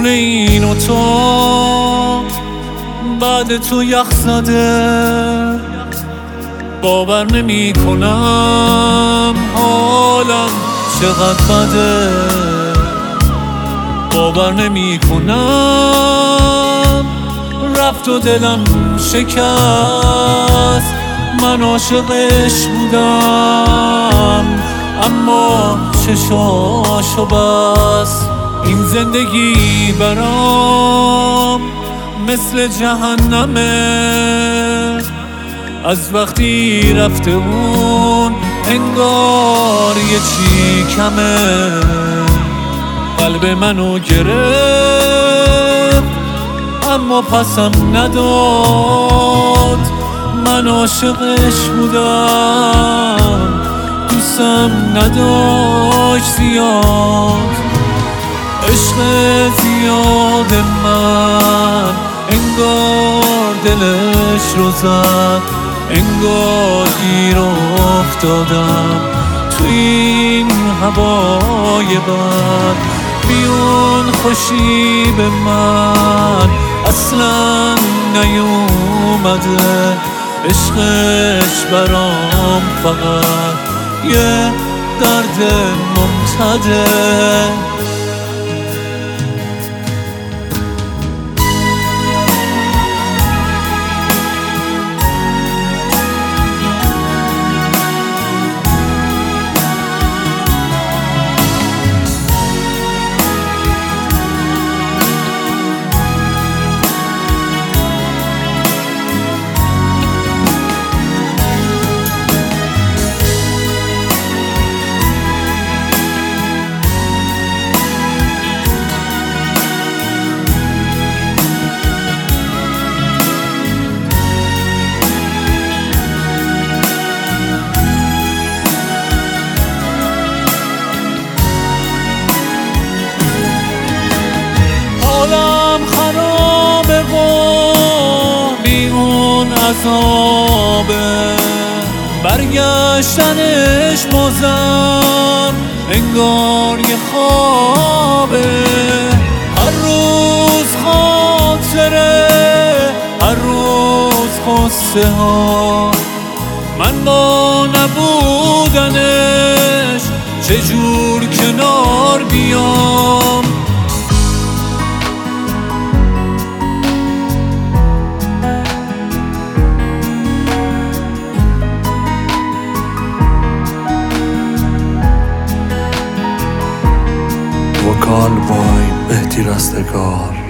خونه این اتاق بعد تو یخ زده، باور نمی کنم حالم چقدر بده، باور نمی کنم رفت و دلم شکست. من عاشقش بودم اما چشاشو بست. این زندگی برام مثل جهنمه، از وقتی رفته اون انگار یه چی کمه. قلب منو گرفت اما پسم نداد. من عاشقش بودم دوستم نداشت زیاد. عشق زیاد من انگار دلش رو زد، انگار گیر افتادم تو این هوای بد. بیون خوشی به من اصلا نیومده، عشقش برام فقط یه درد ممتده. حالم خرابه و بی اون عذابه، برگشتنش بازم انگار یه خوابه. هر روز خاطره، هر روز قصه ها، من با نبودنش چجور کنار بیام. وکال بای مهدی رستگار.